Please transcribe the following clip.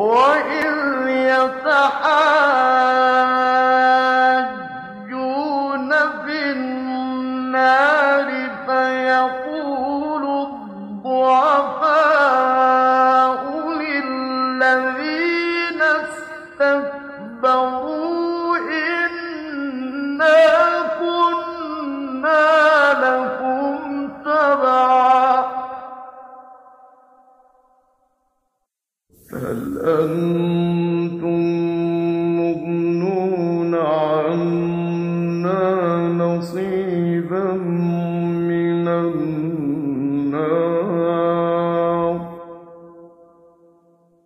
وَإِذْ يَتَحَاجُّونَ فِي النَّارِ فَيَقُولُ الضُّعَفَاءُ لِلَّذِينَ اسْتَكْبَرُوا إِنَّا كُنَّا لَكُمْ تَبَعًا فَهَلْ أَنتُم